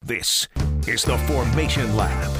This is the Formation Lab.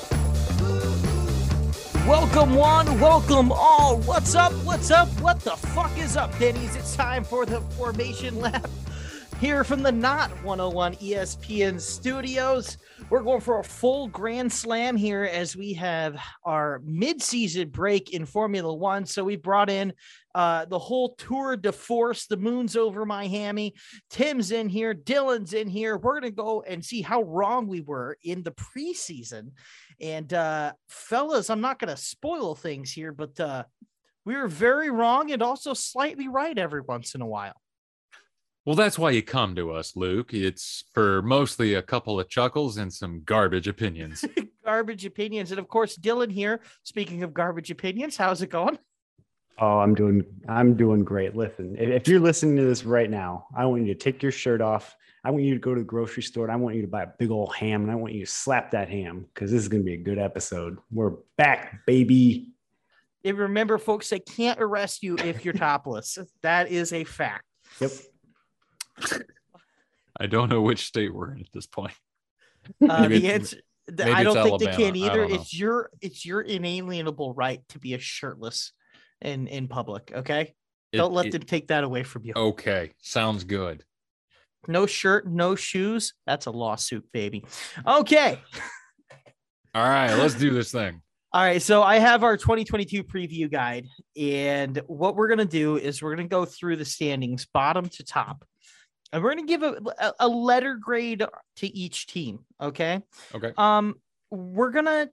Welcome one, welcome all. What's up? What's up? What the fuck is up, Pennies? It's time for the Formation Lab here from the Not 101 ESPN studios. We're going for a full grand slam here as we have our mid-season break in Formula One. So we brought in the whole Tour de Force. The moon's over Miami. Tim's in here. Dylan's in here. We're going to go and see how wrong we were in the preseason. And fellas, I'm not going to spoil things here, but we were very wrong and also slightly right every once in a while. Well, that's why you come to us, Luke. It's for mostly a couple of chuckles and some garbage opinions. Garbage opinions. And of course, Dylan here. Speaking of garbage opinions, how's it going? Oh, I'm doing great. Listen, if you're listening to this right now, I want you to take your shirt off. I want you to go to the grocery store and I want you to buy a big old ham and I want you to slap that ham because this is going to be a good episode. We're back, baby. And remember, folks, they can't arrest you if you're topless. That is a fact. Yep. I don't know which state we're in at this point. The answer, I don't think Alabama. they can either. It's your inalienable right to be a shirtless in public. Okay, don't let them take that away from you. Okay, sounds good. No shirt, no shoes. That's a lawsuit, baby. Okay. All right, let's do this thing. All right, so I have our 2022 preview guide, and what we're gonna do is we're gonna go through the standings, bottom to top. And we're going to give a letter grade to each team. Okay. Okay. We're going to,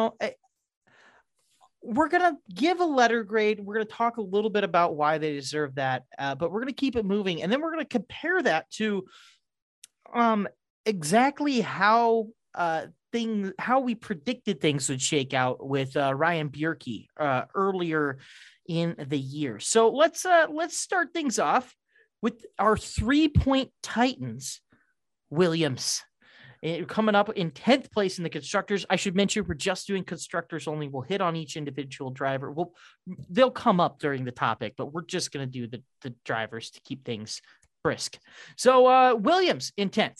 we're going to give a letter grade. We're going to talk a little bit about why they deserve that. But we're going to keep it moving. And then we're going to compare that to exactly how we predicted things would shake out with Ryan Bjerke earlier in the year. So let's start things off with our 3-point Titans, Williams, coming up in 10th place in the constructors. I should mention we're just doing constructors only. We'll hit on each individual driver. They'll come up during the topic, but we're just going to do the drivers to keep things brisk. So Williams in 10th.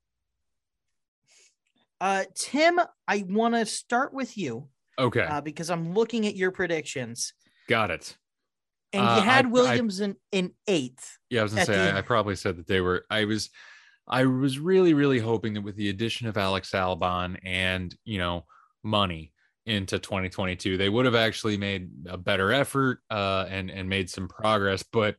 Tim, I want to start with you. Okay. Because I'm looking at your predictions. Got it. And you had Williams in 8th. Yeah, I was going to say, I probably said that they were, I was really, really hoping that with the addition of Alex Albon and, money into 2022, they would have actually made a better effort and made some progress, but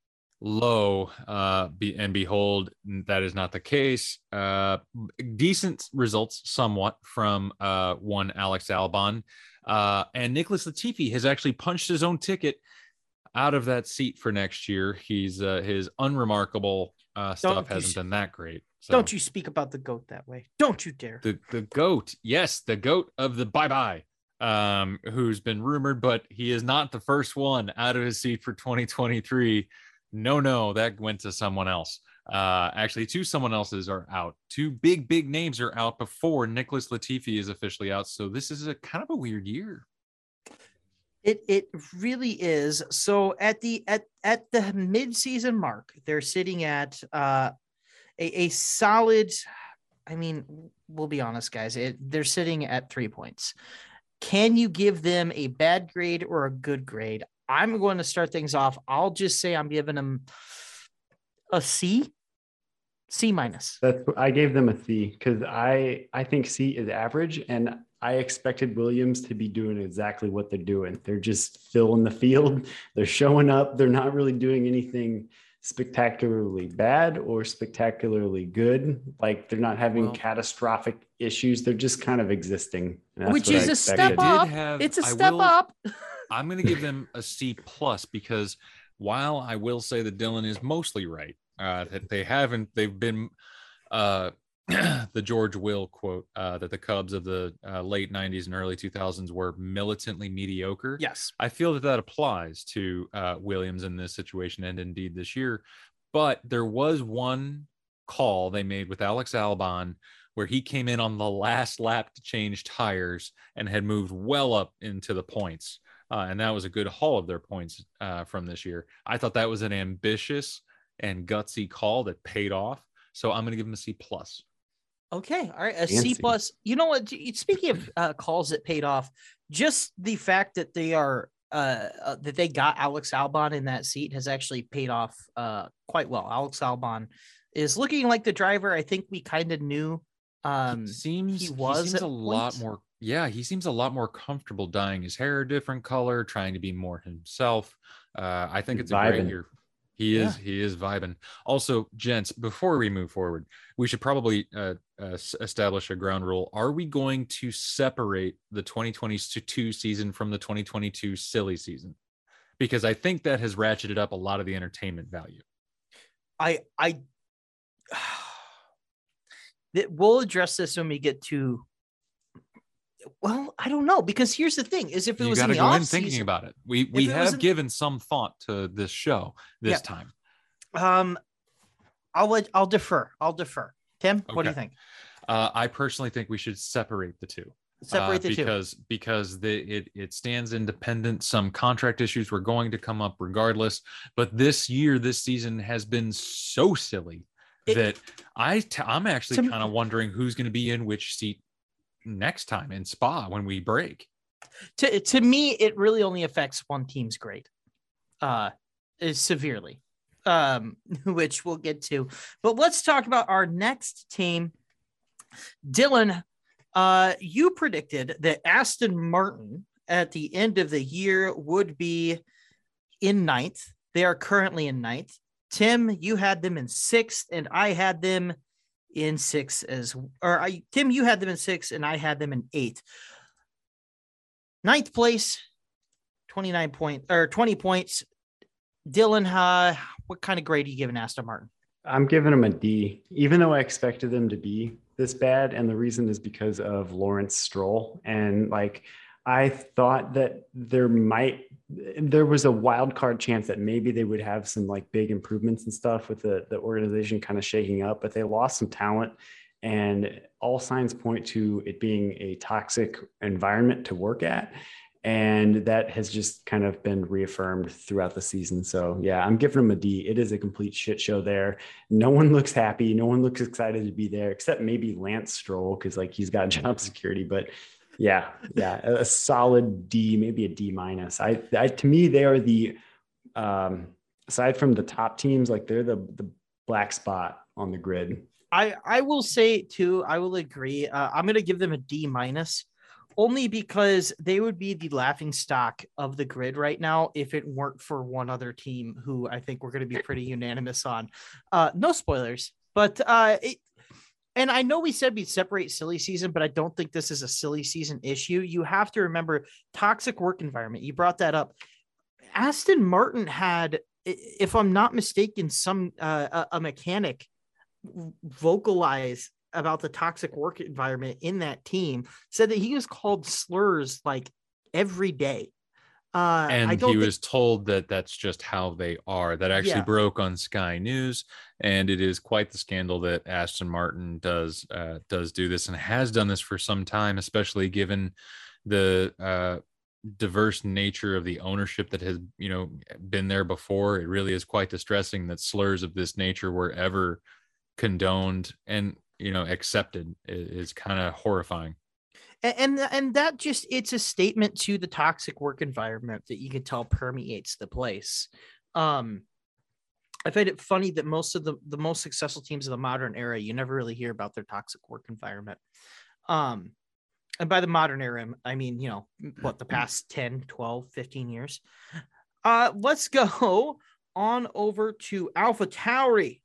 behold, that is not the case. Decent results somewhat from one Alex Albon and Nicholas Latifi has actually punched his own ticket out of that seat for next year. He's his unremarkable stuff hasn't been that great. So. Don't you speak about the GOAT that way. Don't you dare. The GOAT. Yes, the GOAT of the bye-bye, who's been rumored, but he is not the first one out of his seat for 2023. No, that went to someone else. Actually, someone else's are out. Two big names are out before Nicholas Latifi is officially out. So this is a kind of a weird year. It really is. So at the mid-season mark, they're sitting at a solid. I mean, we'll be honest, guys. They're sitting at 3 points. Can you give them a bad grade or a good grade? I'm going to start things off. I'll just say I'm giving them a C minus. I gave them a C because I think C is average, and I expected Williams to be doing exactly what they're doing. They're just filling the field. They're showing up. They're not really doing anything spectacularly bad or spectacularly good. Like they're not having catastrophic issues. They're just kind of existing. Which is a step up. It's a step up. I'm going to give them a C plus because while I will say that Dylan is mostly right, that they've been the George Will quote that the Cubs of the late 90s and early 2000s were militantly mediocre. Yes. I feel that applies to Williams in this situation and indeed this year. But there was one call they made with Alex Albon where he came in on the last lap to change tires and had moved well up into the points. And that was a good haul of their points from this year. I thought that was an ambitious and gutsy call that paid off. So I'm going to give him a C plus. Okay, all right, a C Fancy. plus. You know what? Speaking of calls that paid off, just the fact that they are that they got Alex Albon in that seat has actually paid off quite well. Alex Albon is looking like the driver I think we kind of knew. He seems at a lot points. more. Yeah, he seems a lot more comfortable dyeing his hair a different color, trying to be more himself. I think He's it's a great vibing. year. He is vibing. Also, gents, before we move forward, we should probably establish a ground rule. Are we going to separate the 2022 season from the 2022 silly season? Because I think that has ratcheted up a lot of the entertainment value. We'll address this when we get to. Well, I don't know, because here's the thing: is if it You was got in to the go off in thinking season, about it. We have given some thought to this show this time. I'll defer. Tim, what do you Okay. think? I personally think we should separate the two. Separate the two. Because it stands independent. Some contract issues were going to come up regardless, but this season has been so silly that I'm actually kind of wondering who's going to be in which seat next time in Spa when we break. To me, it really only affects one team's grade, severely, which we'll get to. But let's talk about our next team. Dylan, you predicted that Aston Martin at the end of the year would be in ninth. They are currently in ninth. Tim, you had them in sixth, and I had them in sixth Tim, you had them in sixth, and I had them in eighth. Ninth place, 20 points. Dylan, what kind of grade are you giving Aston Martin? I'm giving them a D, even though I expected them to be this bad. And the reason is because of Lawrence Stroll. And I thought that there was a wild card chance that maybe they would have some big improvements and stuff with the organization kind of shaking up, but they lost some talent, and all signs point to it being a toxic environment to work at. And that has just kind of been reaffirmed throughout the season. So yeah, I'm giving them a D. It is a complete shit show there. No one looks happy. No one looks excited to be there, except maybe Lance Stroll, because he's got job security. But yeah, a solid D, maybe a D minus. To me, they are the aside from the top teams, they're the black spot on the grid. I will say too, I will agree. I'm going to give them a D minus, only because they would be the laughing stock of the grid right now if it weren't for one other team who I think we're going to be pretty unanimous on. No spoilers, but and I know we said we'd separate silly season, but I don't think this is a silly season issue. You have to remember toxic work environment. You brought that up. Aston Martin had, if I'm not mistaken, some a mechanic vocalize about the toxic work environment in that team, said that he was called slurs every day. And he was told that that's just how they are. That actually broke on Sky News, and it is quite the scandal that Aston Martin does do this and has done this for some time, especially given the diverse nature of the ownership that has been there before. It really is quite distressing that slurs of this nature were ever condoned and accepted. Is kind of horrifying. And that just, it's a statement to the toxic work environment that you could tell permeates the place. I find it funny that most of the most successful teams of the modern era, you never really hear about their toxic work environment. And by the modern era, I mean, the past 10, 12, 15 years. Let's go on over to AlphaTauri.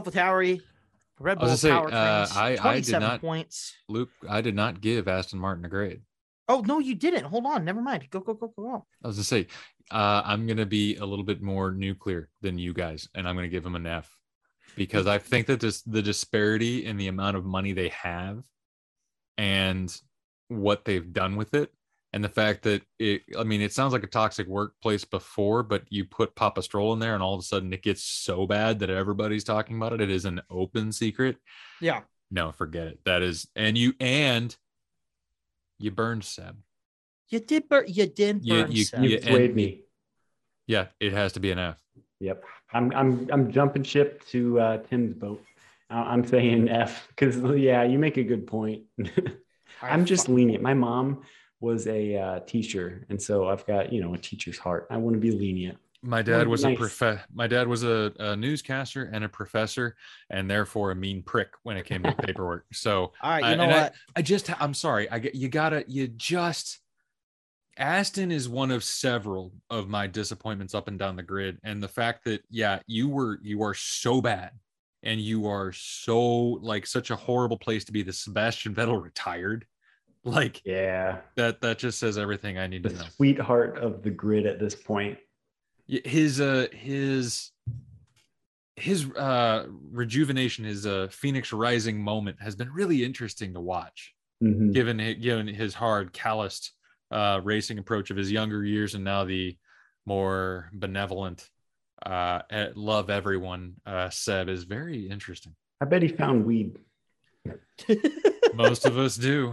Red Bull powertrains, I did not, points. Luke, I did not give Aston Martin a grade. Oh, no, you didn't. Hold on. Never mind. Go. I was going to say, I'm going to be a little bit more nuclear than you guys, and I'm going to give them an F, because I think that the disparity in the amount of money they have and what they've done with it, and the fact that it sounds like a toxic workplace before, but you put Papa Stroll in there and all of a sudden it gets so bad that everybody's talking about it. It is an open secret. Yeah. No, forget it. That is, and you burned Seb. You did burn Seb. You swayed me. Yeah, it has to be an F. Yep. I'm jumping ship to Tim's boat. I'm saying F because yeah, you make a good point. I'm just lenient. My mom was a teacher, and so I've got a teacher's heart. I want to be lenient. My dad was Nice. my dad was a newscaster and a professor, and therefore a mean prick when it came to paperwork. So All right, you know what? I'm sorry. Aston is one of several of my disappointments up and down the grid. And the fact that, yeah, you are so bad and you are so like such a horrible place to be that Sebastian Vettel retired. Like, Yeah, that just says everything I need the to know. sweetheart of the grid at this point. His rejuvenation, his Phoenix Rising moment has been really interesting to watch, given his hard, calloused racing approach of his younger years, and now the more benevolent, love everyone Seb is very interesting. I bet he found weed. Most of us do.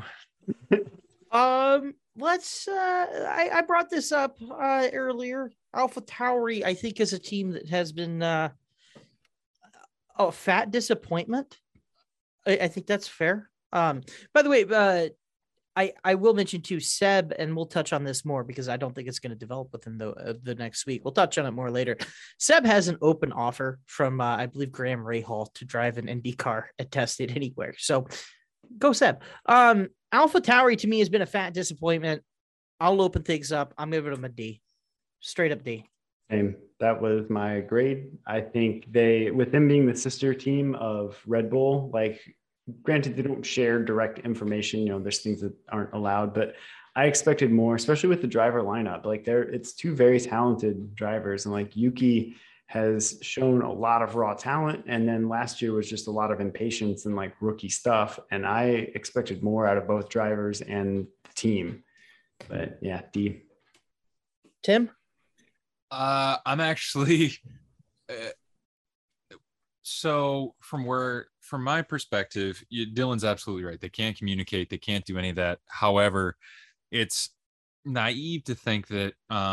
Let's I brought this up earlier. Alpha Tauri, I think, is a team that has been a fat disappointment. I think that's fair. By the way, I will mention too, Seb, and we'll touch on this more because I don't think it's going to develop within the next week. We'll touch on it more later. Seb has an open offer from I believe Graham Rahal to drive an Indy car at Test It Anywhere. So go Seb. Alpha Tauri to me has been a fat disappointment. I'll open things up. I'm giving them a D, straight up D. And that was my grade. I think with them being the sister team of Red Bull, like granted they don't share direct information, there's things that aren't allowed, but I expected more, especially with the driver lineup. Like it's two very talented drivers, and like Yuki has shown a lot of raw talent, and then last year was just a lot of impatience and like rookie stuff, and I expected more out of both drivers and the team. But yeah, D. Tim? I'm actually so from my perspective, Dylan's absolutely right. They can't communicate. They can't do any of that. However, it's naive to think that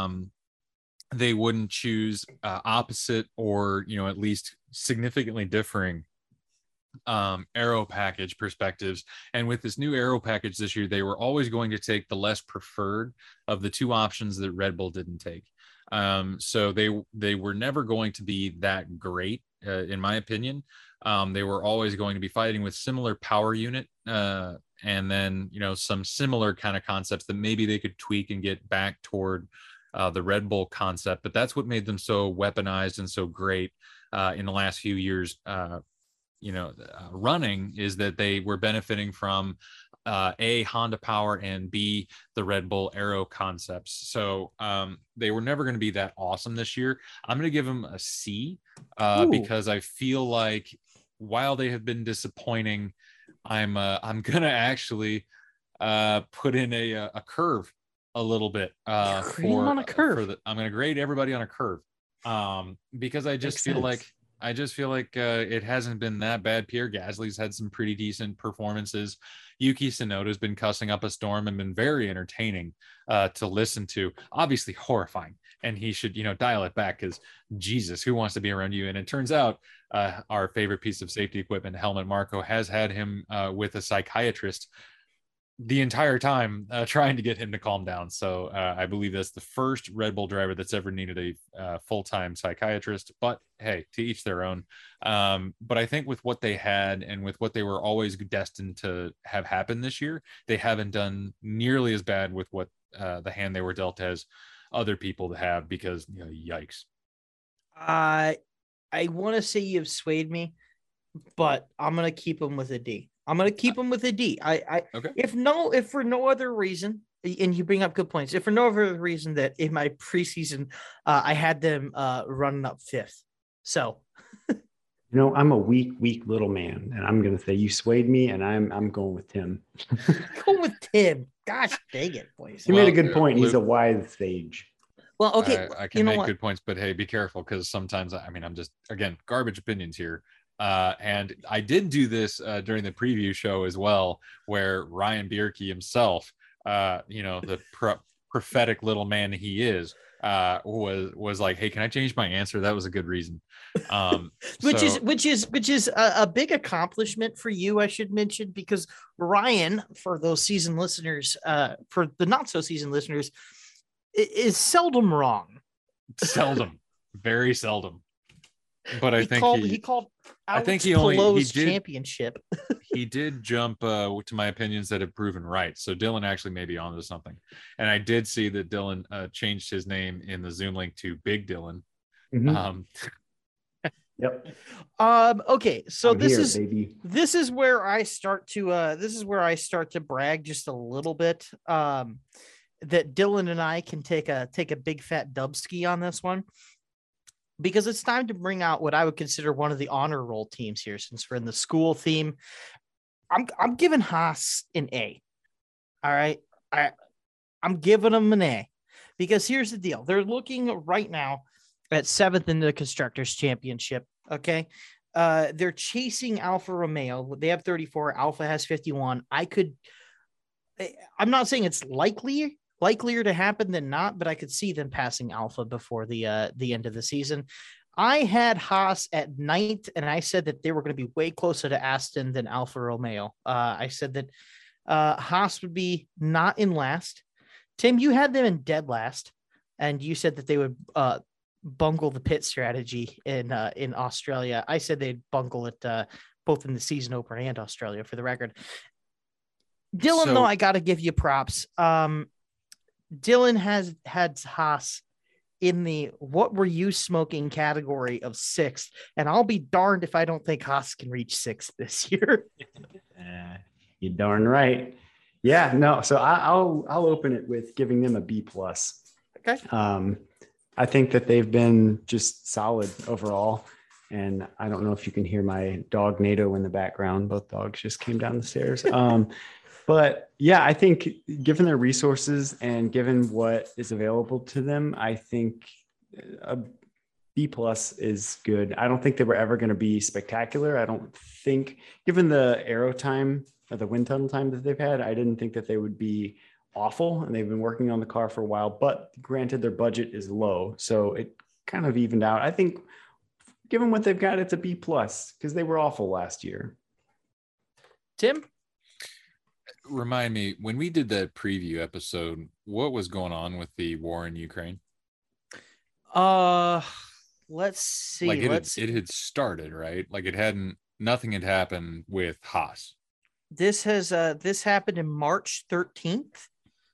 they wouldn't choose opposite or at least significantly differing aero package perspectives. And with this new aero package this year, they were always going to take the less preferred of the two options that Red Bull didn't take. So they were never going to be that great, in my opinion. They were always going to be fighting with similar power unit, and then some similar kind of concepts that maybe they could tweak and get back toward the Red Bull concept. But that's what made them so weaponized and so great in the last few years. Running is that they were benefiting from A, Honda power, and B, the Red Bull aero concepts. So they were never going to be that awesome this year. I'm going to give them a C because I feel like while they have been disappointing, I'm going to actually put in a curve a little bit. I'm going to grade everybody on a curve because I just feel like it hasn't been that bad. Pierre Gasly's had some pretty decent performances. Yuki Tsunoda's been cussing up a storm and been very entertaining to listen to. Obviously horrifying, and he should dial it back because Jesus, who wants to be around you? And it turns out our favorite piece of safety equipment, Helmut Marko, has had him with a psychiatrist the entire time trying to get him to calm down. So I believe that's the first Red Bull driver that's ever needed a full-time psychiatrist, but hey, to each their own. But I think with what they had and with what they were always destined to have happen this year, they haven't done nearly as bad with what the hand they were dealt as other people have, because yikes. I want to say you've swayed me, but I'm going to keep them with a D. I'm going to keep them with a D. Okay. If for no other reason, and you bring up good points, if for no other reason that in my preseason, I had them running up fifth. So, I'm a weak little man, and I'm going to say you swayed me, and I'm going with Tim. Going with Tim. Gosh dang it, boys. He made a good point. He's a wise sage. Well, okay. I can make good points, but hey, be careful, because sometimes, I'm just, again, garbage opinions here. And I did do this during the preview show as well, where Ryan Bierke himself, the prophetic little man he is, was like, hey, can I change my answer? That was a good reason. Which is a big accomplishment for you, I should mention, because Ryan, for those seasoned listeners, for the not so seasoned listeners, is seldom wrong. Seldom, very seldom. But he called Alex Palou's championship. He did jump to my opinions that have proven right. So Dylan actually may be onto something. And I did see that Dylan changed his name in the Zoom link to Big Dylan. Mm-hmm. Yep. Okay, so this is where I start to brag just a little bit. That Dylan and I can take a big fat dubski on this one, because it's time to bring out what I would consider one of the honor roll teams here, since we're in the school theme. I'm giving Haas an A. All right. I'm giving them an A, because here's the deal. They're looking right now at 7th in the Constructors Championship. Okay. They're chasing Alfa Romeo. They have 34. Alfa has 51. I'm not saying it's likelier to happen than not, but I could see them passing Alfa before the end of the season. I had Haas at 9th, and I said that they were going to be way closer to Aston than Alfa Romeo. I said that Haas would be not in last. Tim, you had them in dead last, and you said that they would bungle the pit strategy in Australia. I said they'd bungle it both in the season opener and Australia, for the record. Dylan, though, I got to give you props. Dylan has had Haas in the what were you smoking category of 6th, and I'll be darned if I don't think Haas can reach 6th this year. You're darn right. Yeah, no. So I'll open it with giving them a B plus. Okay. I think that they've been just solid overall, and I don't know if you can hear my dog NATO in the background. Both dogs just came down the stairs. But yeah, I think given their resources and given what is available to them, I think a B plus is good. I don't think they were ever going to be spectacular. I don't think, given the aero time or the wind tunnel time that they've had, I didn't think that they would be awful, and they've been working on the car for a while, but granted their budget is low. So it kind of evened out. I think given what they've got, it's a B plus, because they were awful last year. Tim? Remind me, when we did that preview episode, what was going on with the war in Ukraine? Let's see. Like it had started, right? Like nothing had happened with Haas. This happened in March 13th.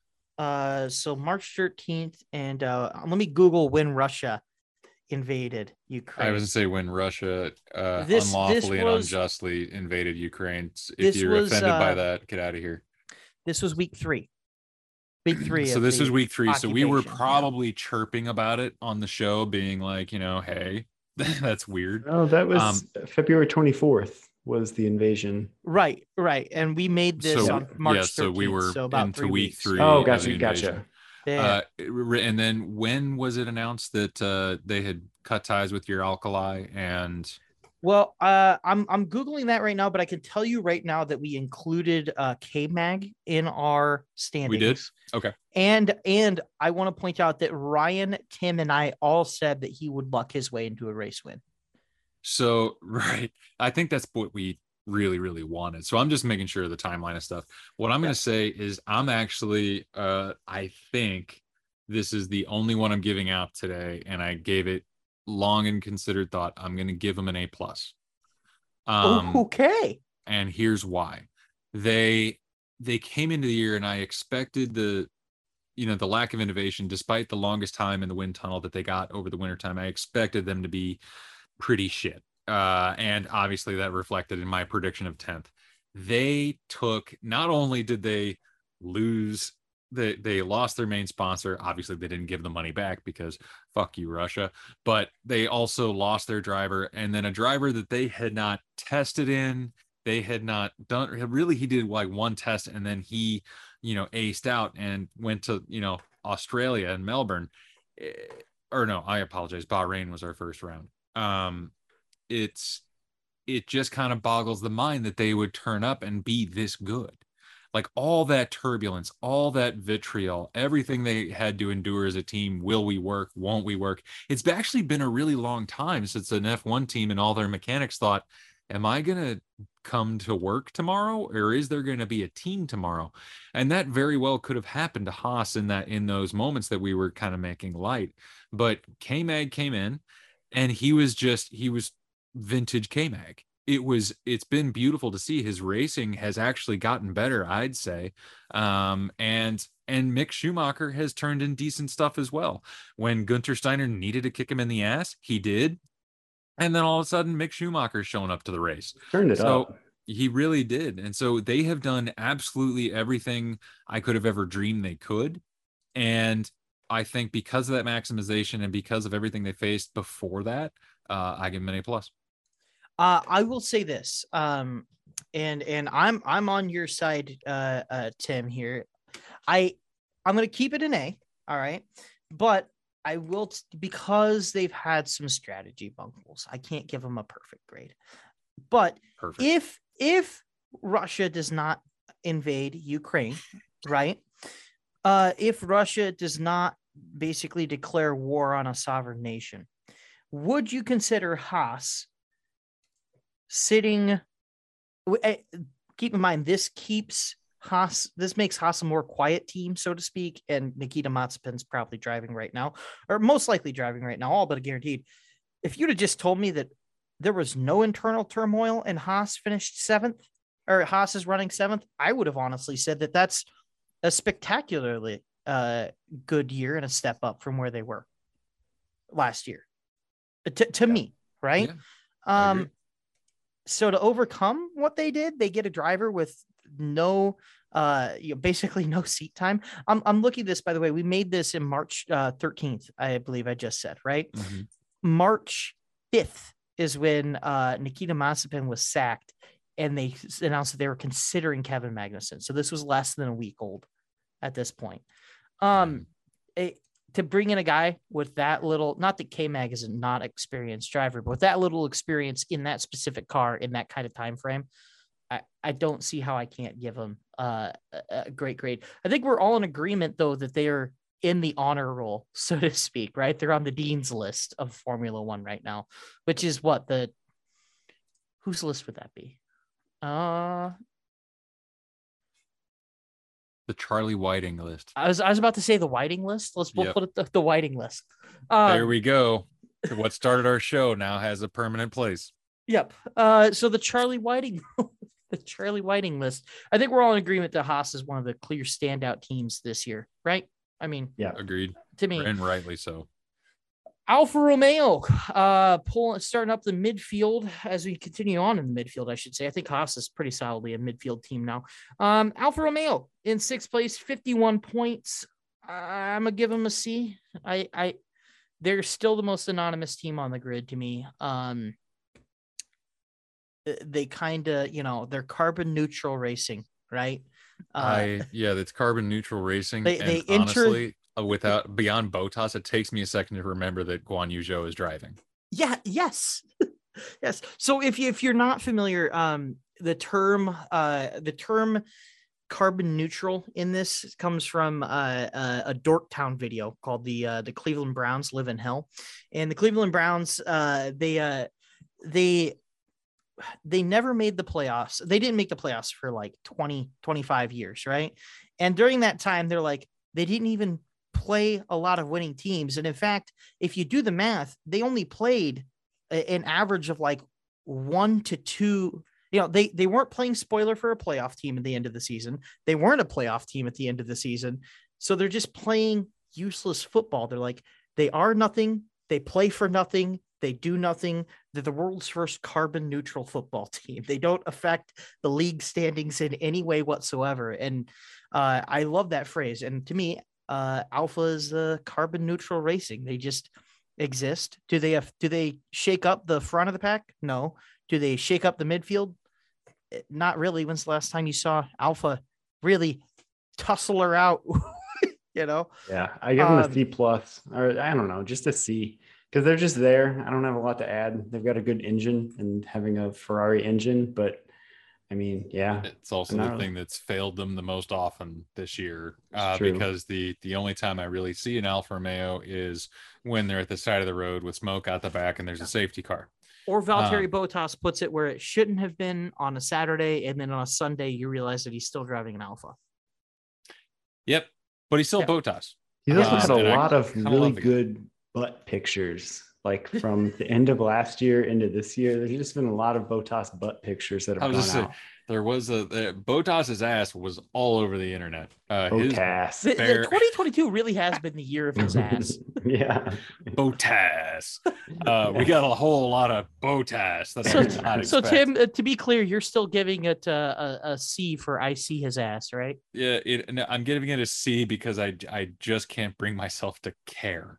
So March 13th, and let me Google when Russia invaded Ukraine. I was going to say when Russia unlawfully and unjustly invaded Ukraine. If you're offended by that, get out of here. This was week 3. Week 3. So this was week 3. So we were probably chirping about it on the show, being like, hey, that's weird. Oh, that was February 24th was the invasion. Right. And we made this on March 13th. So we were about into week 3. Oh, gotcha. And then when was it announced that they had cut ties with your Alkali? And well, I'm Googling that right now, but I can tell you right now that we included K-Mag in our standings. We did? Okay. And I want to point out that Ryan, Tim, and I all said that he would luck his way into a race win. So, right. I think that's what we really, really wanted. So I'm just making sure of the timeline of stuff. What I'm going to say is I'm actually, I think this is the only one I'm giving out today. And I gave it long and considered thought. I'm going to give them an A plus. Okay. And here's why. They came into the year, and I expected the lack of innovation, despite the longest time in the wind tunnel that they got over the wintertime. I expected them to be pretty shit. And obviously that reflected in my prediction of 10th. They took, not only did they lose, they lost their main sponsor. Obviously they didn't give the money back because fuck you, Russia, but they also lost their driver, and then a driver that they had not tested in, they had not done really. He did like one test, and then he, aced out and went to, Australia and Melbourne, or no, I apologize. Bahrain was our first round. It just kind of boggles the mind that they would turn up and be this good. like all that turbulence, all that vitriol, everything they had to endure as a team. Will we work? Won't we work? It's actually been a really long time since an F1 team and all their mechanics thought, am I going to come to work tomorrow, or is there going to be a team tomorrow? And that very well could have happened to Haas in those moments that we were kind of making light. But K-Mag came in, and he was vintage K-Mag. It's been beautiful to see. His racing has actually gotten better, I'd say. And Mick Schumacher has turned in decent stuff as well. When Gunther Steiner needed to kick him in the ass, he did. And then all of a sudden, Mick Schumacher's showing up to the race. Turned it up. He really did. And so they have done absolutely everything I could have ever dreamed they could. And I think because of that maximization and because of everything they faced before that, I give them an A+. I will say this, and I'm on your side, Tim. Here, I'm going to keep it an A. All right, but I will because they've had some strategy bunglers. I can't give them a perfect grade, but if Russia does not invade Ukraine, right? If Russia does not basically declare war on a sovereign nation, would you consider Haas sitting? Keep in mind, this makes Haas a more quiet team, so to speak, and Nikita Mazepin's probably driving right now, or most likely driving right now, all but guaranteed. If you'd have just told me that there was no internal turmoil and Haas finished 7th, or Haas is running 7th, I would have honestly said that that's a spectacularly good year and a step up from where they were last year. To me, right? Yeah, so to overcome what they did, they get a driver with no basically no seat time. I'm looking at this, by the way. We made this in March 13th, I believe I just said, right? Mm-hmm. March 5th is when Nikita Mazepin was sacked, and they announced that they were considering Kevin Magnussen. So this was less than a week old at this point. To bring in a guy with that little, not that K-Mag is a not experienced driver, but with that little experience in that specific car in that kind of time frame, I don't see how I can't give him a great grade. I think we're all in agreement, though, that they are in the honor roll, so to speak, right? They're on the dean's list of Formula One right now, which is what whose list would that be? The Charlie Whiting list. I was about to say the Whiting list. We'll put it the Whiting list. There we go. What started our show now has a permanent place. Yep. So the Charlie Whiting list. I think we're all in agreement that Haas is one of the clear standout teams this year, right? I mean, yeah, agreed. To me, and rightly so. Alfa Romeo starting up the midfield as we continue on in the midfield, I should say. I think Haas is pretty solidly a midfield team now. Alfa Romeo in 6th place, 51 points. I'm gonna give them a C. They're still the most anonymous team on the grid to me. They kind of, they're carbon neutral racing, right? That's carbon neutral racing. They honestly, beyond Bottas, it takes me a second to remember that Guan Yu Zhou is driving. Yeah. Yes. Yes. So if you're not familiar, the term carbon neutral in this comes from a Dorktown video called the Cleveland Browns Live in Hell. And the Cleveland Browns, they never made the playoffs. They didn't make the playoffs for like 25 years. Right. And during that time, they didn't even play a lot of winning teams. And in fact, if you do the math, they only played an average of like 1 to 2. They weren't playing spoiler for a playoff team at the end of the season. They weren't a playoff team at the end of the season. So they're just playing useless football. They are nothing. They play for nothing. They do nothing. They're the world's first carbon neutral football team. They don't affect the league standings in any way whatsoever. And I love that phrase. And to me, Alpha is carbon neutral racing. They just exist. Do they shake up the front of the pack? No. Do they shake up the midfield? Not really. When's the last time you saw Alpha really tussle her out? Yeah, I give them a C+, or I don't know, just a C, because they're just there. I don't have a lot to add. They've got a good engine and having a Ferrari engine, but I mean, yeah, It's also not the really- thing that's failed them the most often this year, It's true. because the only time I really see an Alfa Romeo is when they're at the side of the road with smoke out the back and there's a safety car. Or Valtteri Bottas puts it where it shouldn't have been on a Saturday, and then on a Sunday you realize that he's still driving an Alpha. Yep, but he's still Yeah. Bottas. He's also had a and I lot of kinda really love the guy. good butt pictures, like from the end of last year into this year. There's just been a lot of Bottas butt pictures that I have was just gone saying, out. there was Bottas's ass was all over the internet. His Bottas. The Fair. 2022 really has been the year of his ass. Yeah. Bottas. We got a whole lot of Bottas that I did not So expect. Tim, to be clear, you're still giving it a C for I see his ass, right? Yeah, no, I'm giving it a C because I just can't bring myself to care.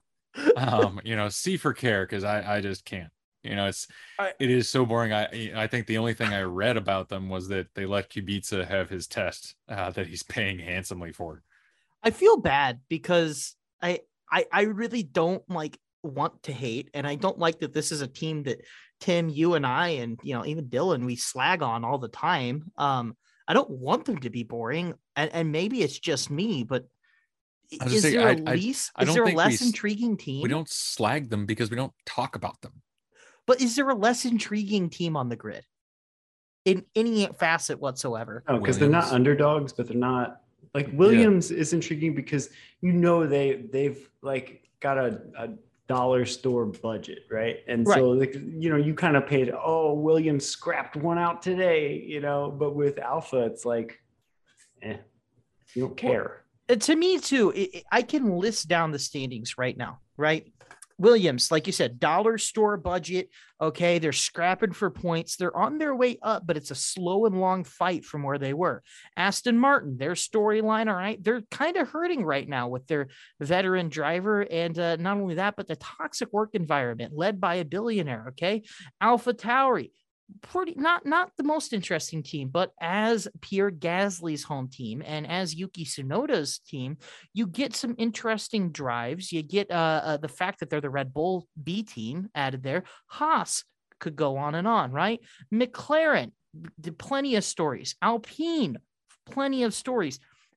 C for care, because I just can't. It is so boring. I think the only thing I read about them was that they let Kubica have his test that he's paying handsomely for. I feel bad because I really don't want to hate, and I don't like that this is a team that Tim, you and I, and even Dylan, we slag on all the time. I don't want them to be boring, and maybe it's just me, but is there a less intriguing team? We don't slag them because we don't talk about them. But is there a less intriguing team on the grid in any facet whatsoever? No, because they're not Williams. underdogs, but they're not like Williams is intriguing because they've like got a dollar store budget, right? And so like you kind of paid, oh, Williams scrapped one out today, but with Alpha it's like you don't care. To me too, I can list down the standings right now, right? Williams, like you said, dollar store budget. Okay, they're scrapping for points. They're on their way up, but it's a slow and long fight from where they were. Aston Martin, their storyline, all right, they're kind of hurting right now with their veteran driver. And not only that, but the toxic work environment led by a billionaire. Okay, Alpha Tauri, pretty not the most interesting team, but as Pierre Gasly's home team and as Yuki Tsunoda's team, you get some interesting drives. You get the fact that they're the Red Bull B team added there. Haas could go on, right? McLaren, plenty of stories. Alpine, plenty of stories.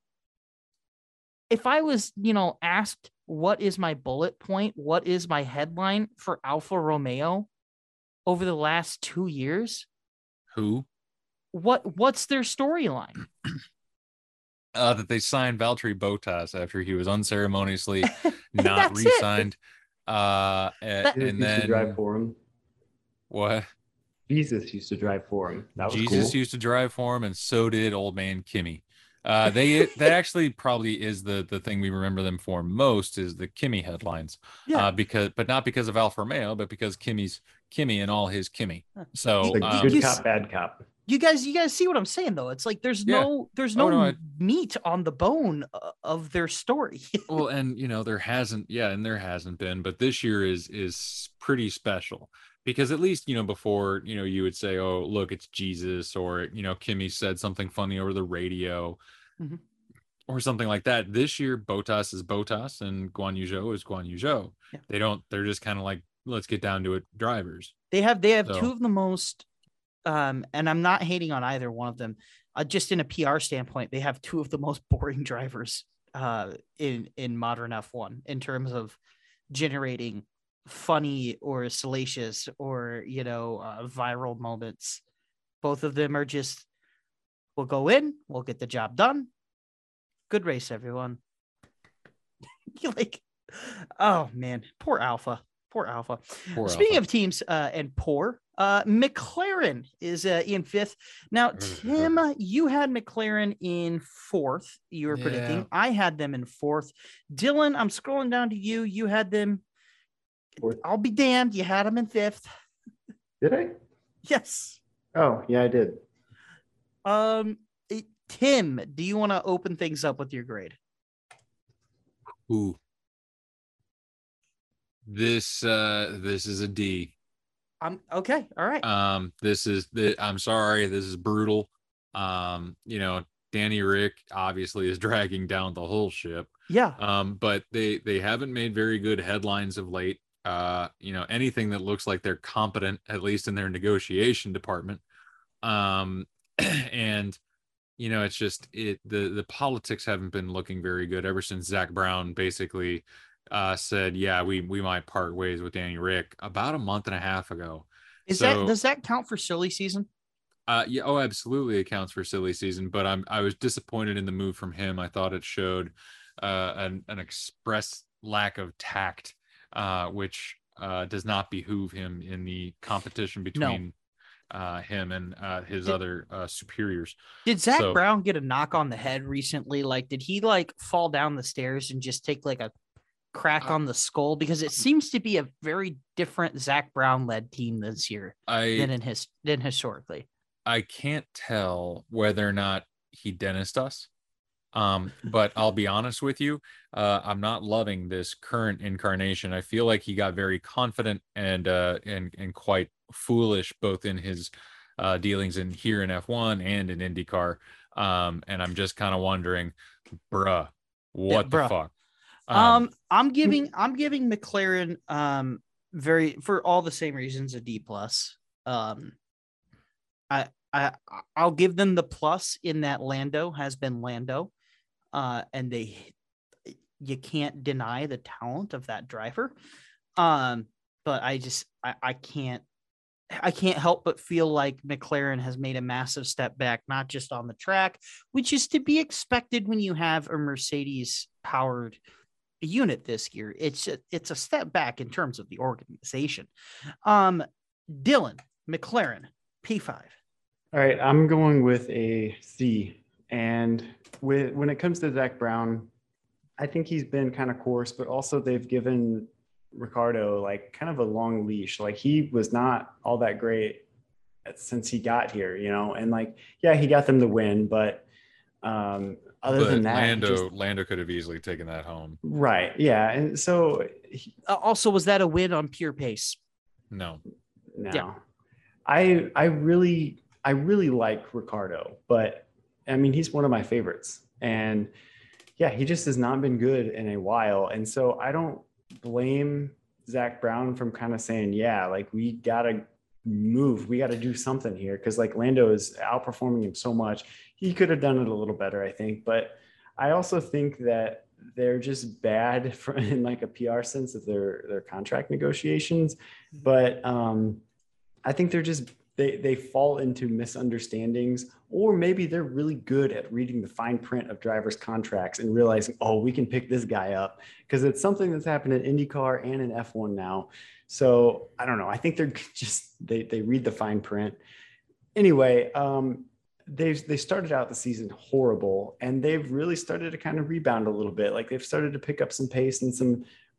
If I was, asked what is my bullet point, what is my headline for Alfa Romeo over the last 2 years, what's their storyline? That they signed Valtteri Bottas after he was unceremoniously not That's it. re-signed. And Used then to drive for him. what? Jesus used to drive for him. That was Jesus cool. used to drive for him, and so did old man Kimmy. That actually probably is the thing we remember them for most is the Kimmy headlines. Yeah. But not because of Alfa Romeo, but because Kimmy's Kimmy and all his Kimmy. So It's like good cop, bad cop. You guys see what I'm saying though? It's like there's no meat on the bone of their story. well, and there hasn't been, but this year is pretty special because at least before you would say, oh look, it's Jesus, or Kimmy said something funny over the radio. Mm-hmm. Or something like that. This year, Bottas is Bottas and Guan Yu Zhou is Guan Yu Zhou. Yeah. They're just kind of like, let's get down to it, drivers. They have two of the most, and I'm not hating on either one of them. Just in a PR standpoint, they have two of the most boring drivers in modern F1 in terms of generating funny or salacious or viral moments. Both of them are just, we'll go in, we'll get the job done. Good race, everyone. You're like, oh man, poor Alpha. Speaking of teams and poor, McLaren is in fifth. Now, Tim, you had McLaren in fourth. You were predicting. I had them in fourth. Dylan, I'm scrolling down to you. You had them. Fourth. I'll be damned. You had them in fifth. Did I? Yes. Oh, yeah, I did. Tim, do you want to open things up with your grade? Ooh. This is a D. Okay. All right. I'm sorry. This is brutal. Danny Rick obviously is dragging down the whole ship. Yeah. But they haven't made very good headlines of late. Anything that looks like they're competent, at least in their negotiation department. And it's just the politics haven't been looking very good ever since Zach Brown basically said, yeah, we might part ways with Danny Rick about a month and a half ago. Does that count for silly season? Yeah, oh, absolutely, it counts for silly season. But I was disappointed in the move from him. I thought it showed an express lack of tact, which does not behoove him in the competition between him and his other superiors. Did Zach Brown get a knock on the head recently? Like, did he fall down the stairs and just take a crack on the skull? Because it seems to be a very different Zach Brown led team this year than historically. I can't tell whether or not he dentist us. But I'll be honest with you, I'm not loving this current incarnation. I feel like he got very confident and quite foolish, both in his dealings here in F1 and in IndyCar. And I'm just kind of wondering, what the fuck? I'm giving McLaren for all the same reasons a D+. I'll give them the plus in that Lando has been Lando, and you can't deny the talent of that driver. But I can't help but feel like McLaren has made a massive step back, not just on the track, which is to be expected when you have a Mercedes powered unit this year. It's a step back in terms of the organization. Dylan, McLaren, P5. All right, I'm going with a C. And when it comes to Zach Brown, I think he's been kind of coarse, but also they've given Ricciardo kind of a long leash. He was not all that great since he got here, and he got them the win, but other than that, Lando could have easily taken that home. Right. Yeah. And so also, was that a win on pure pace? No. Yeah. I really like Ricciardo, but I mean, he's one of my favorites, and yeah, he just has not been good in a while. And so I don't blame Zach Brown from kind of saying, we got to move, we got to do something here. Cause Lando is outperforming him so much. He could have done it a little better, I think, but I also think that they're just bad in a PR sense of their contract negotiations. But I think they're just, they fall into misunderstandings, or maybe they're really good at reading the fine print of drivers' contracts and realizing, we can pick this guy up, because it's something that's happened in IndyCar and in F1 now. So I don't know. I think they're just, they read the fine print. Anyway, they started out the season horrible, and they've really started to kind of rebound a little bit. They've started to pick up some pace and some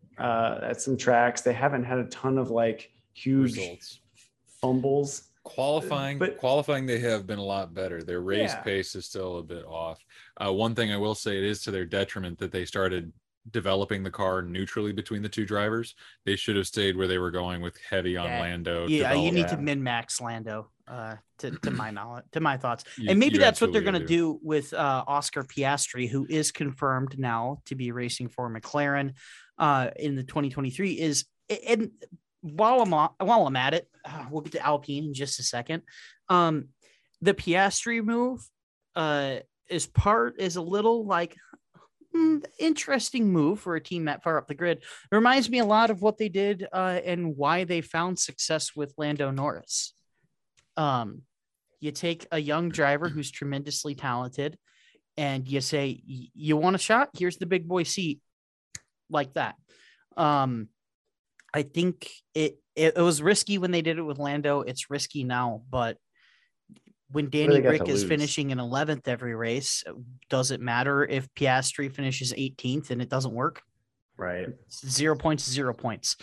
at some tracks. They haven't had a ton of huge results. Fumbles. Qualifying, they have been a lot better. Their race pace is still a bit off. One thing I will say, it is to their detriment that they started developing the car neutrally between the two drivers. They should have stayed where they were going with heavy on Lando. Yeah, you need to min-max Lando, to my knowledge, to my thoughts. And maybe that's what they're going to do with Oscar Piastri, who is confirmed now to be racing for McLaren in the 2023. While I'm at it, we'll get to Alpine in just a second. The Piastri move is a little interesting move for a team that far up the grid. It reminds me a lot of what they did and why they found success with Lando Norris. You take a young driver who's tremendously talented, and you say, you want a shot? Here's the big boy seat, like that. I think it was risky when they did it with Lando. It's risky now, but when Danny Rick is finishing in 11th every race, does it matter if Piastri finishes 18th and it doesn't work? Right. 0 points, 0 points.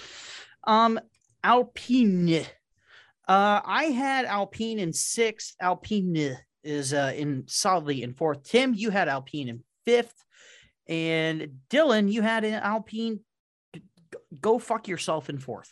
Alpine. I had Alpine in 6th. Alpine is solidly in 4th. Tim, you had Alpine in 5th. And Dylan, you had an Alpine. Go fuck yourself in 4th.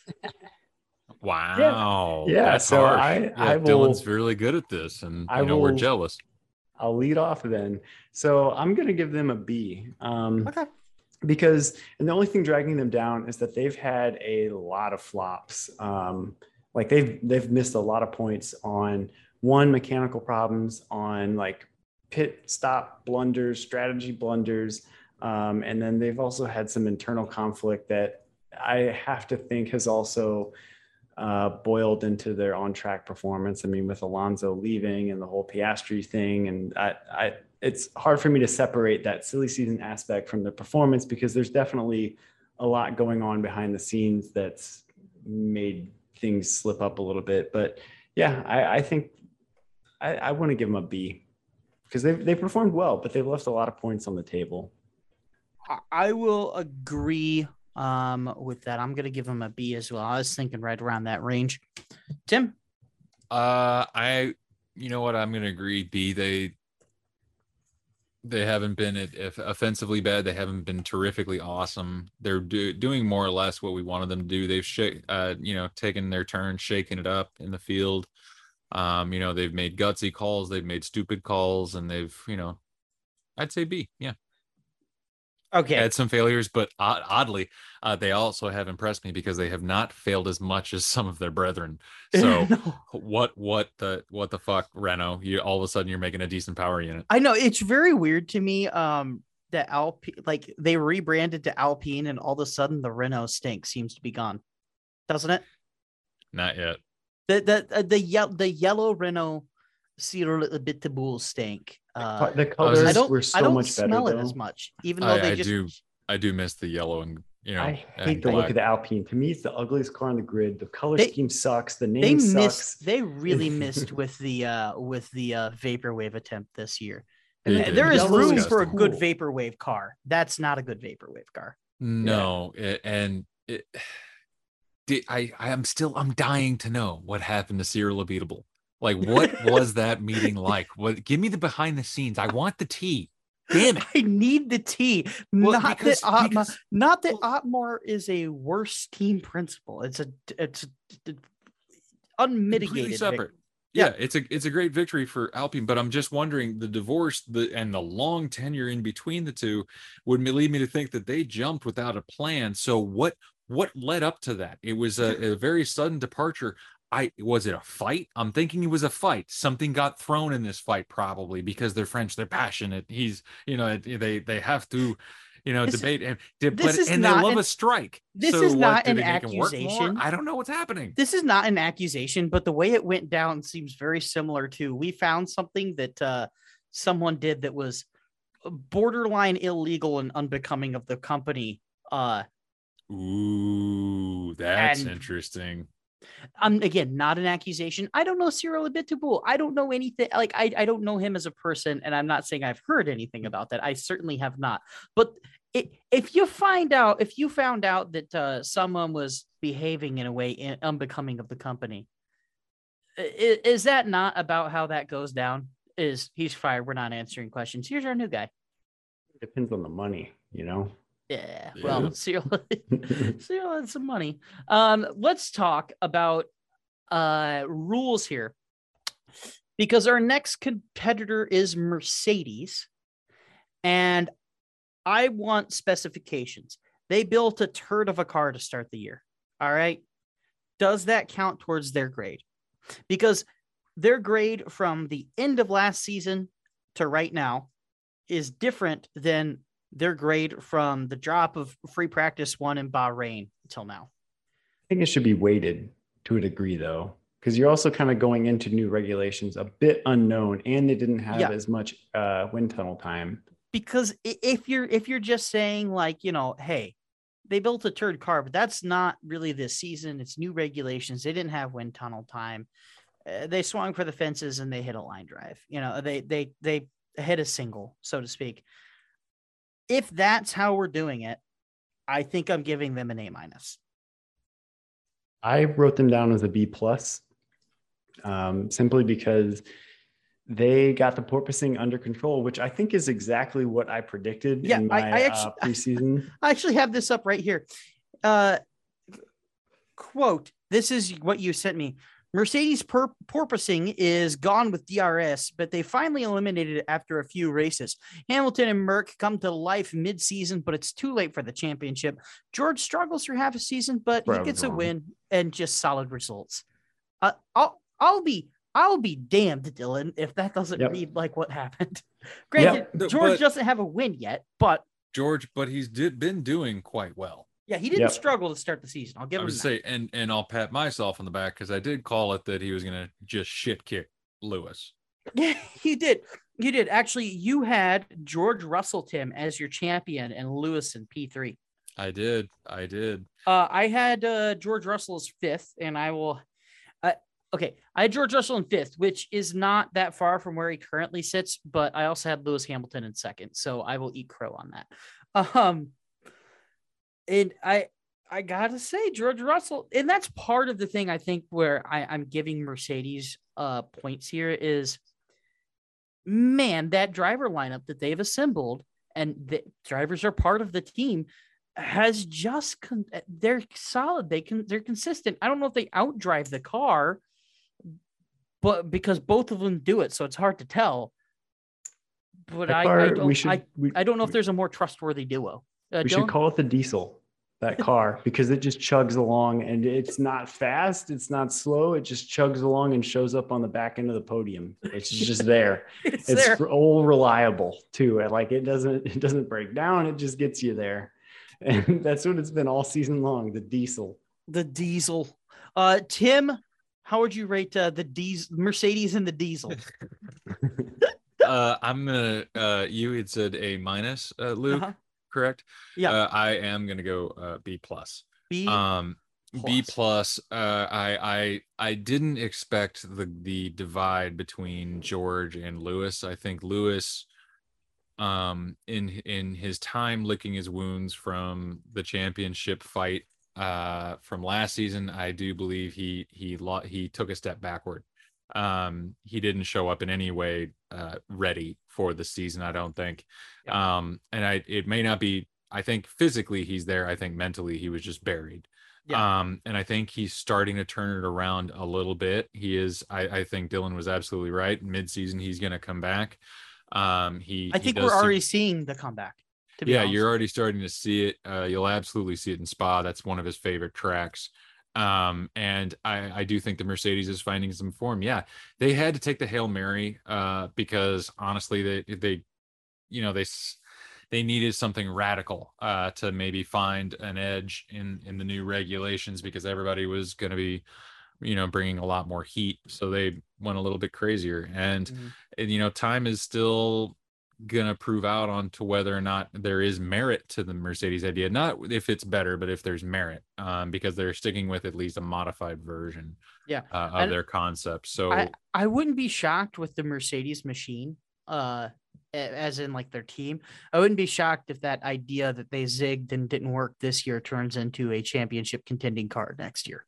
Wow. Yeah. That's so harsh. Dylan's really good at this, and we're jealous. I'll lead off then. So I'm going to give them a B. Okay. Because, and the only thing dragging them down is that they've had a lot of flops. They've missed a lot of points on mechanical problems, on like pit stop blunders, strategy blunders. And then they've also had some internal conflict that I have to think has also boiled into their on-track performance. I mean, with Alonso leaving and the whole Piastri thing, and it's hard for me to separate that silly season aspect from the performance, because there's definitely a lot going on behind the scenes that's made things slip up a little bit. But yeah, I think I want to give them a B, because they performed well, but they've left a lot of points on the table. I will agree with that. I'm going to give them a B as well. I was thinking right around that range. Tim? You know what? I'm going to agree. B. They haven't been if offensively bad. They haven't been terrifically awesome. They're doing more or less what we wanted them to do. They've taken their turn, shaking it up in the field. They've made gutsy calls, they've made stupid calls, and they've, I'd say B. Yeah. Okay. Had some failures, but oddly, they also have impressed me because they have not failed as much as some of their brethren. So No. what the fuck, Renault? You all of a sudden you're making a decent power unit. I know, it's very weird to me that Alpine, like, they rebranded to Alpine and all of a sudden the Renault stink seems to be gone, doesn't it? Not yet. The yellow Renault Cyril Abiteboul stank. The colors were so much better. I don't smell though. it as much, even though I do miss the yellow and I hate the look of the Alpine. To me, it's the ugliest car on the grid. The color scheme sucks. The name sucks. They really missed with the vaporwave attempt this year. There is room for a good vaporwave car. That's not a good vaporwave car. No, I'm dying to know what happened to Cyril Abiteboul. Like, what was that meeting like? Give me the behind the scenes. I want the tea. Damn it. I need the tea. Well, not that Otmar is a worse team principal. It's unmitigated. Completely separate. Yeah, it's a great victory for Alpine, but I'm just wondering, the divorce and the long tenure in between the two would lead me to think that they jumped without a plan. So what led up to that? It was a very sudden departure. Was it a fight? I'm thinking it was a fight. Something got thrown in this fight, probably because they're French, they're passionate. They have to, debate and they love a strike. This is not an accusation. I don't know what's happening. This is not an accusation, but the way it went down seems very similar to, we found something that someone did that was borderline illegal and unbecoming of the company. Ooh, that's interesting. Again, not an accusation. I don't know Cyril Abiteboul. I don't know anything. Like, I don't know him as a person, and I'm not saying I've heard anything about that. I certainly have not. But if you found out that someone was behaving in a way unbecoming of the company, is that not about how that goes down? He's fired? We're not answering questions. Here's our new guy. It depends on the money, Yeah, well, Cyril had some money. Let's talk about rules here, because our next competitor is Mercedes, and I want specifications. They built a turd of a car to start the year. All right. Does that count towards their grade? Because their grade from the end of last season to right now is different than their grade from the drop of free practice 1 in Bahrain until now. I think it should be weighted to a degree, though, because you're also kind of going into new regulations a bit unknown, and they didn't have as much wind tunnel time. Because if you're just saying, like, hey, they built a turd car, but that's not really this season. It's new regulations. They didn't have wind tunnel time. They swung for the fences and they hit a line drive. They hit a single, so to speak. If that's how we're doing it, I think I'm giving them an A-. I wrote them down as a B+, simply because they got the porpoising under control, which I think is exactly what I predicted in my preseason. I actually have this up right here. Quote, this is what you sent me. Mercedes porpoising is gone with DRS, but they finally eliminated it after a few races. Hamilton and Merck come to life mid-season, but it's too late for the championship. George struggles through half a season, but he gets a win and just solid results. I'll be I'll be damned, Dylan, if that doesn't Yep. read like what happened. Granted, Yep. George But- doesn't have a win yet, but George, but he's been doing quite well. yeah, he didn't Yep. struggle to start the season. I'll give I him would that. say, and I'll pat myself on the back because I did call it that he was gonna just shit kick Lewis. Yeah, you did. You did. Actually, you had George Russell, Tim, as your champion and Lewis in P3. I did. I had George Russell as 5th, and I will. Okay, I had George Russell in 5th, which is not that far from where he currently sits, but I also had Lewis Hamilton in 2nd, so I will eat crow on that. And I gotta say, George Russell, and that's part of the thing I think where I'm giving Mercedes points here is, man, that driver lineup that they've assembled, and the drivers are part of the team, has just they're solid. They're consistent. I don't know if they outdrive the car, but because both of them do it, so it's hard to tell. But That I car, don't I don't know if there's a more trustworthy duo. we Dylan? should call it the diesel, that car, because it just chugs along and it's not fast. It's not slow. It just chugs along and shows up on the back end of the podium. It's just there. It's It's there. all reliable too. Like it doesn't break down. It just gets you there. And that's what it's been all season long, the diesel. The diesel. Tim, how would you rate the Mercedes and the diesel? I'm gonna. You had said A-, Luke, Uh-huh. correct? Yeah. I am gonna go B+. B. B+. I didn't expect the divide between George and Lewis. I think Lewis, in his time licking his wounds from the championship fight from last season, I do believe he took a step backward. He didn't show up in any way ready for the season, I don't think. And it may not be, I think physically he's there. I think mentally he was just buried. Yeah. And I think he's starting to turn it around a little bit. He is, I think Dylan was absolutely right. Mid-season, he's going to come back. I think we're already seeing the comeback. To be honest. You're already starting to see it. You'll absolutely see it in Spa. That's one of his favorite tracks. And I do think the Mercedes is finding some form. Yeah, they had to take the Hail Mary because honestly, they needed something radical to maybe find an edge in the new regulations, because everybody was going to be bringing a lot more heat, so they went a little bit crazier. And time is still gonna prove out onto whether or not there is merit to the Mercedes idea, not if it's better, but if there's merit, because they're sticking with at least a modified version of their concept. So I wouldn't be shocked with the Mercedes machine, as in like their team. I wouldn't be shocked if that idea that they zigged and didn't work this year turns into a championship contending car next year.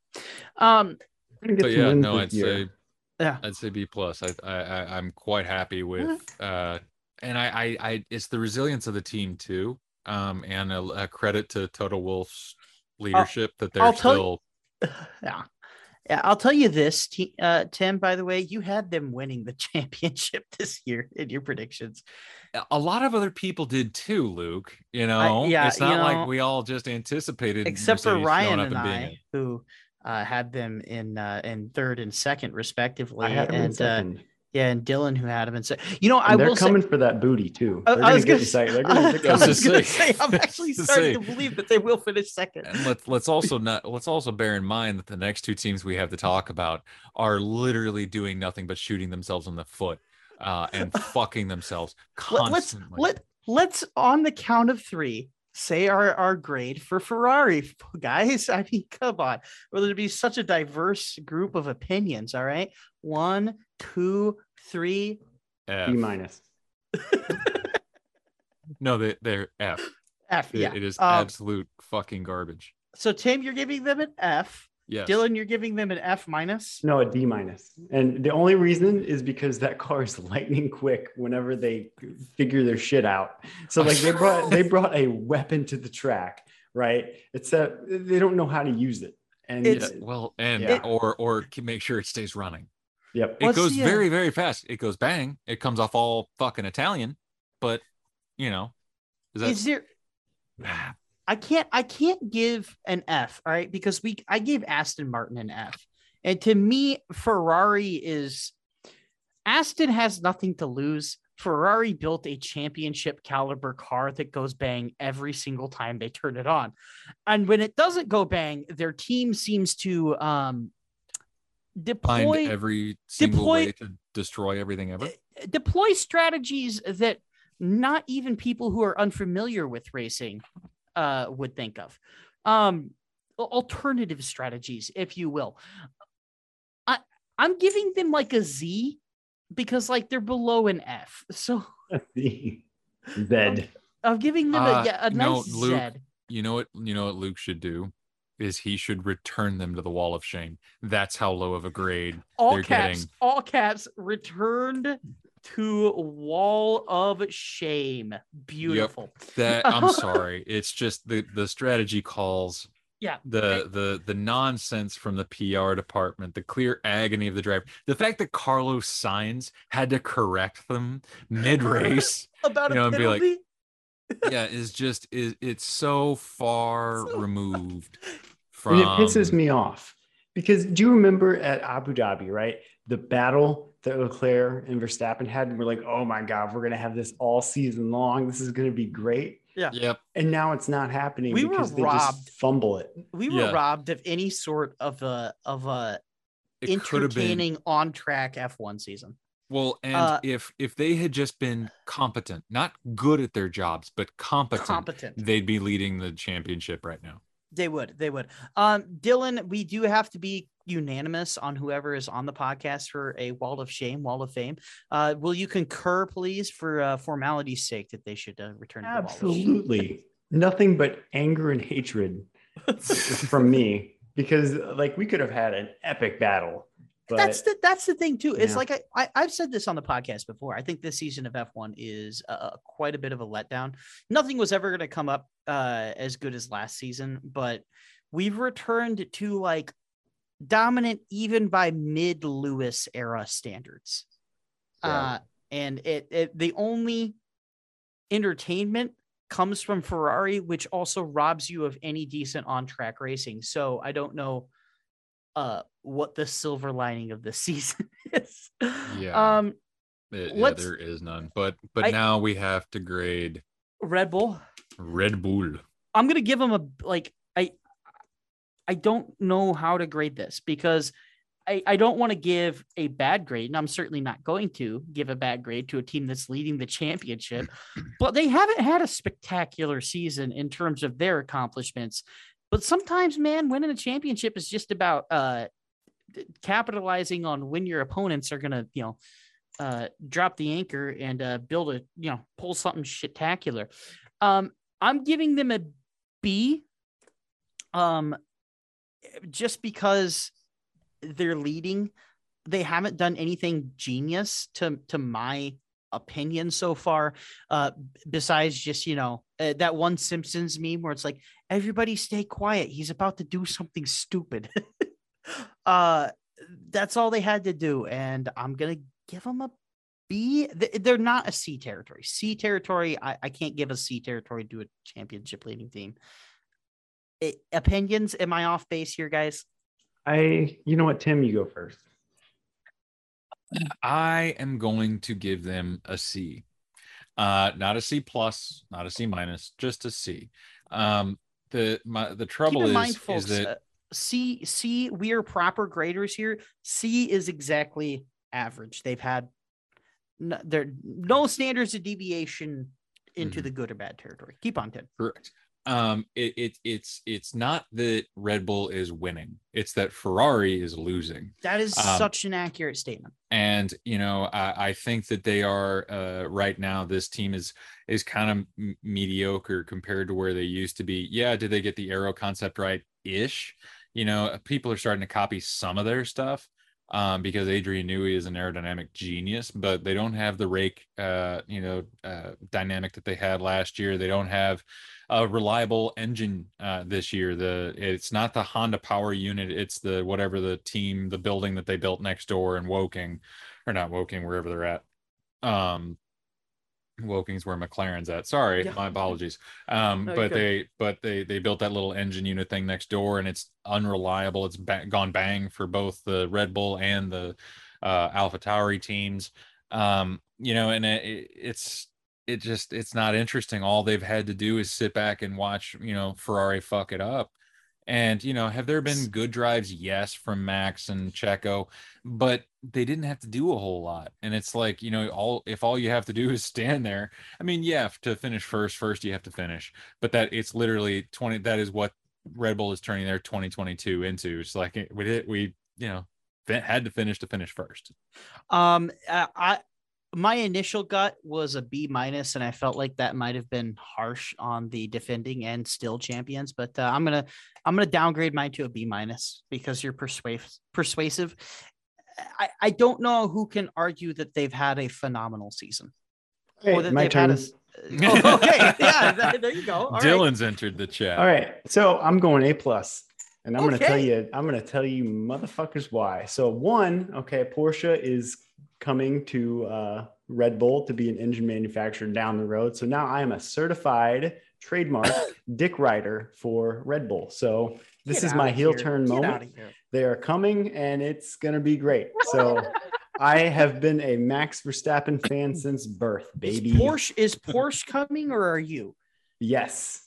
but yeah, no, I'd say B+. I'm quite happy with and I it's the resilience of the team too, and a credit to Toto Wolff's leadership that they're still. Yeah, I'll tell you this, Tim, by the way, you had them winning the championship this year in your predictions. A lot of other people did too, Luke. It's not like we all just anticipated, except for Mercedes Ryan showing up and being I, who had them in 3rd and 2nd respectively. I had them in second. And Dylan, who had him in second. They're coming for that booty too. I was going to say, say, I'm actually starting to believe that they will finish second. And let's also bear in mind that the next two teams we have to talk about are literally doing nothing but shooting themselves in the foot and fucking themselves constantly. Let's on the count of 3 say our grade for Ferrari, guys. I mean, come on. Will there be such a diverse group of opinions? All right. 1, 2, 3. F. B-. No, they're F. F. Yeah. It is absolute fucking garbage. So Tim, you're giving them an F. Yes. Dylan, you're giving them an F-. No, a D-. And the only reason is because that car is lightning quick whenever they figure their shit out. So like they brought a weapon to the track, right? It's that they don't know how to use it. And or make sure it stays running. Yep. It goes very, very fast. It goes bang. It comes off all fucking Italian, but is there I can't give an F, all right, because I gave Aston Martin an F, And to me, Aston has nothing to lose. Ferrari built a championship caliber car that goes bang every single time they turn it on. And when it doesn't go bang, their team seems to find every single way to destroy everything ever. Deploy strategies that not even people who are unfamiliar with racing would think of. Alternative strategies, if you will. I'm giving them like a Z because like they're below an F. So Z. I'm giving them a nice Luke, Z. You know what Luke should do is he should return them to the wall of shame. That's how low of a grade they're getting. All caps, returned to wall of shame. Beautiful. Yep. I'm sorry. It's just the strategy calls. Yeah. The nonsense from the PR department, the clear agony of the driver, the fact that Carlos Sainz had to correct them mid-race about a penalty. And be like, yeah, it's so far removed from. And it pisses me off because do you remember at Abu Dhabi, right? The battle that Leclerc and Verstappen had, and we're like, oh my God, we're going to have this all season long. This is going to be great. Yeah. Yep. And now it's not happening because they just fumble it. We were robbed of any sort of a entertaining on track F1 season. Well, and if they had just been competent, not good at their jobs, but competent, they'd be leading the championship right now. They would. Dylan, we do have to be unanimous on whoever is on the podcast for a wall of shame, wall of fame. Will you concur, please, for formality's sake, that they should return to the wall of shame? Absolutely. Nothing but anger and hatred from me because like we could have had an epic battle. But that's the thing too. It's like I've said this on the podcast before. I think this season of F1 is quite a bit of a letdown. Nothing was ever going to come up as good as last season, but we've returned to like dominant even by mid Lewis era standards. Yeah. And the only entertainment comes from Ferrari, which also robs you of any decent on track racing. So I don't know what the silver lining of the season is. Yeah. There is none. But now we have to grade Red Bull. I'm gonna give them I don't know how to grade this because I don't want to give a bad grade, and I'm certainly not going to give a bad grade to a team that's leading the championship, but they haven't had a spectacular season in terms of their accomplishments. But sometimes, man, winning a championship is just about capitalizing on when your opponents are going to, drop the anchor and build pull something shit-tacular. I'm giving them a B, just because they're leading. They haven't done anything genius to my opinion so far, besides just that one Simpsons meme where it's like, everybody stay quiet, he's about to do something stupid. That's all they had to do, and I'm gonna give them a B. They're not a C territory. I can't give a C territory to a championship leading team. Opinions, am I off base here, guys? You know what, Tim, you go first. I am going to give them a C. Not a C plus, not a C minus, just a C. The trouble is that C, we are proper graders here. C is exactly average. They've had no standards of deviation into the good or bad territory. Keep on, Tim. Correct. It's not that Red Bull is winning, it's that Ferrari is losing. That is such an accurate statement. And I think that they are right now, this team is kind of mediocre compared to where they used to be. Yeah, did they get the aero concept right ish? People are starting to copy some of their stuff because Adrian Newey is an aerodynamic genius, but they don't have the rake dynamic that they had last year. They don't have a reliable engine this year. It's not the Honda power unit, it's the building that they built next door in Woking, or not Woking, wherever they're at. Woking's where McLaren's at. Sorry, Yeah. my apologies. No, you're But they built that little engine unit thing next door, and it's unreliable. It's gone bang for both the Red Bull and the AlphaTauri teams. You know, and it's not interesting. All they've had to do is sit back and watch, you know, Ferrari fuck it up. And, you know, have there been good drives? Yes, from Max and Checo, but they didn't have to do a whole lot. And it's like, you know, if all you have to do is stand there, I mean, yeah, to finish first you have to finish, but that it's literally 20. That is what Red Bull is turning their 2022 into. It's like we you know, had to finish first. My initial gut was a B-, and I felt like that might have been harsh on the defending and still champions, but I'm gonna downgrade mine to a B- because you're persuasive. I don't know who can argue that they've had a phenomenal season. Hey, Or that my they've turn. had okay, yeah, there you go. All Dylan's entered the chat. All right, so I'm going A+, and I'm Okay. gonna tell you motherfuckers why. So one, okay, Porsche is coming to Red Bull to be an engine manufacturer down the road. So now I am a certified trademark Dick Rider for Red Bull. So this Get is my outta heel here. turn Get moment. outta here. They are coming, and it's gonna be great. So I have been a Max Verstappen fan since birth, baby. Is Porsche coming, or are you? Yes.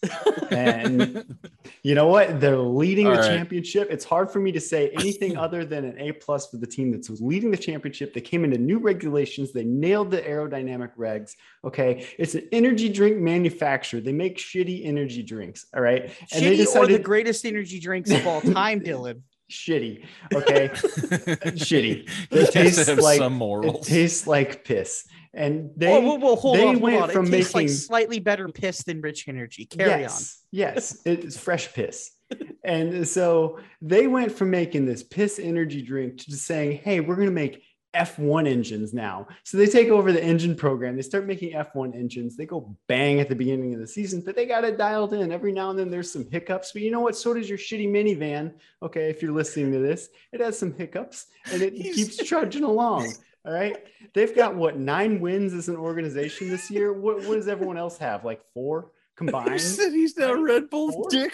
And you know what? They're leading All the right. championship. It's hard for me to say anything other than an A+ for the team that's leading the championship. They came into new regulations. They nailed the aerodynamic regs. Okay. It's an energy drink manufacturer. They make shitty energy drinks. All right. And they Shitty or decided the greatest energy drinks of all time, Dylan? shitty. Okay. Shitty. It It tastes have like some it morals. tastes like piss. And they Hold they on. went from It tastes like making slightly better piss than Rich Energy. Carry on. Yes, it's fresh piss. And so they went from making this piss energy drink to just saying, hey, we're going to make F1 engines now. So they take over the engine program. They start making F1 engines. They go bang at the beginning of the season, but they got it dialed in. Every now and then there's some hiccups, but you know what? So does your shitty minivan. Okay, if you're listening to this, it has some hiccups and it keeps trudging along. All right. They've got 9 wins as an organization this year. What does everyone else have? Like 4 combined? He's now Red Bull's 4? Dick.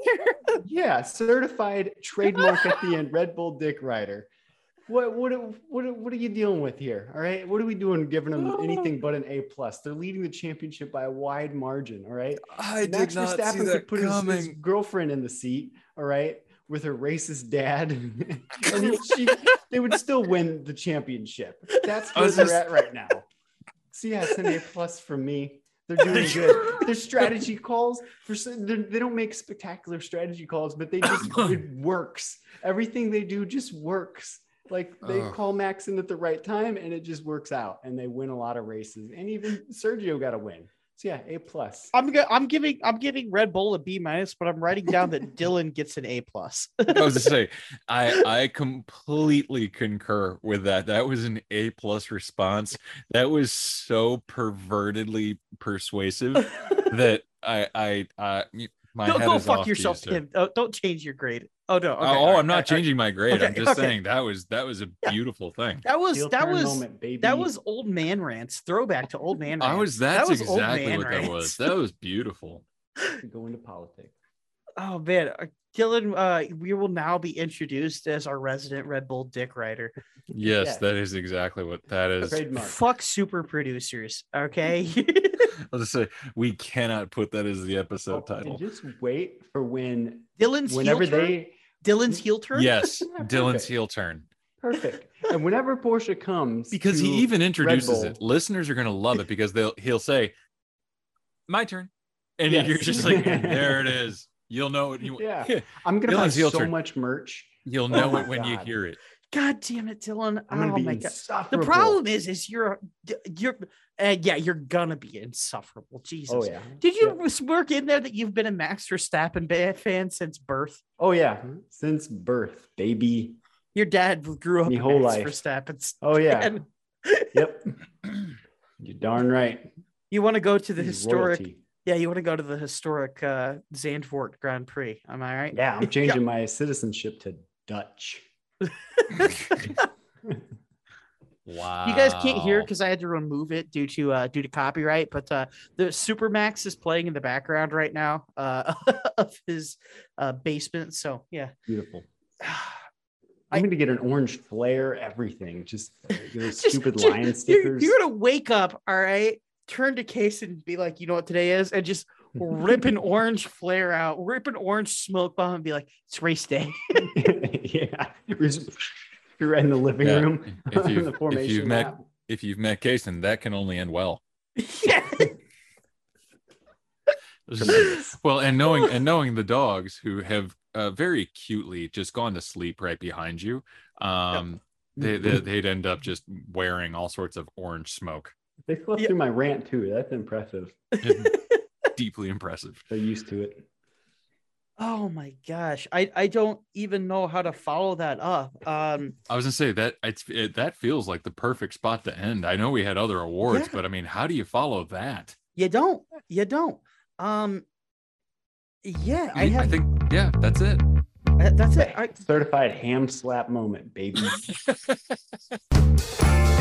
Yeah, certified trademark at the end, Red Bull Dick Rider. What are you dealing with here? All right. What are we doing giving them anything but an A+? They're leading the championship by a wide margin. All right. I Max Verstappen could put his girlfriend in the seat, all right, with her racist dad. And they would still win the championship. That's where they're at right now. So yeah, it's an A+ from me. They're doing good. Their strategy calls they don't make spectacular strategy calls, but it works. Everything they do just works. Like they call Max in at the right time and it just works out and they win a lot of races. And even Sergio got a win. So yeah, A+. I'm giving Red Bull a B-, but I'm writing down that Dylan gets an A+. I was to say, I completely concur with that. That was an A+ response. That was so pervertedly persuasive that my head Go is fuck off yourself, to you, sir. Tim. Oh, don't change your grade. Oh no. Okay, I'm not changing my grade. Okay, I'm just okay. saying that was a beautiful thing. That was Heel turn moment, baby. that was old man rants. Throwback to old man rants. That's was old exactly man what that was. rants. That was beautiful. Go into politics. Oh man, Dylan, we will now be introduced as our resident Red Bull Dick Rider. Yes, Yeah. that is exactly what that is. Trademark. Fuck super producers, okay? I'll just say we cannot put that as the episode title. And just wait for Dylan's whenever heel turn? they Dylan's heel turn. Yes, Dylan's Perfect. heel turn. perfect. And whenever Porsche comes, Because he to even Red introduces Bull- it. Listeners are going to love it because he'll say, "My turn," and Yes. you're just like, "There it is." You'll know it. Yeah. I'm gonna buy Dylan's heel so turn. much merch. You'll Oh know my it when you God. hear it. God damn it, Dylan. I'm gonna Oh be my god. The insufferable. problem is you're you're gonna be insufferable. Jesus. Oh yeah. Did you Yep. work in there that you've been a Max Verstappen fan since birth? Oh yeah. Since birth, baby. Your dad grew up Me a whole Max life. Verstappen. Oh yeah. fan. Yep. You're darn right. You want to go to the He's historic? royalty. Yeah, you want to go to the historic Zandvoort Grand Prix. Am I right? Yeah, I'm changing my citizenship to Dutch. Wow. You guys can't hear because I had to remove it due to copyright, but the Supermax is playing in the background right now of his basement. So yeah, Beautiful. I'm going to get an orange flare, everything. Just those stupid just- lion stickers. You're gonna wake up, all right, turn to Case and be like, you know what today is, and just rip an orange flare out, rip an orange smoke bomb, and be like, it's race day. Yeah. You're right in the living Yeah. room. If in you've, the formation met lap. if you've met Kaysen, that can only end well. Yeah. Well, and knowing the dogs who have very cutely just gone to sleep right behind you, they'd end up just wearing all sorts of orange smoke. They slept through my rant too. That's impressive. Deeply impressive. They're used to it. Oh my gosh, I don't even know how to follow that up. I was gonna say that that feels like the perfect spot to end. I know we had other awards, Yeah. but I mean, how do you follow that? You don't. Yeah, I think that's it. that's it. Certified ham slap moment, baby.